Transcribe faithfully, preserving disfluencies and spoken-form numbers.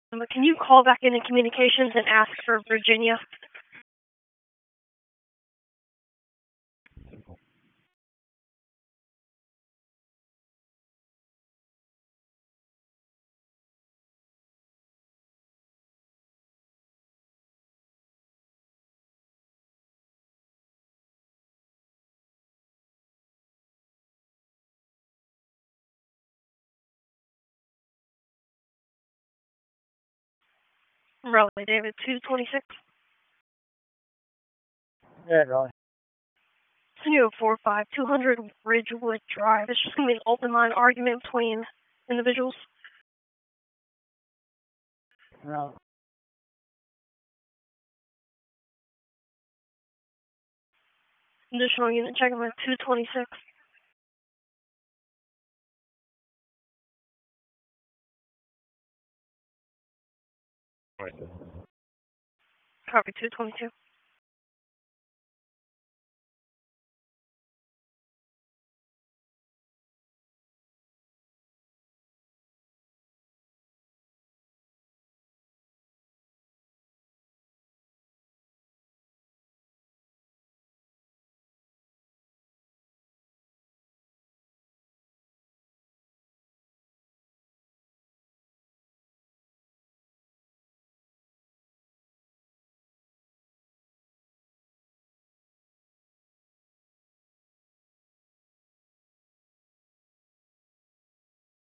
Um, Can you call back into communications and ask for Virginia? Raleigh, David, two twenty-six. Yeah, Raleigh. zero four five two hundred Ridgewood Drive. It's just going to be an open line argument between individuals. No. Additional unit checking with two twenty-six. Right. Copy two twenty-two.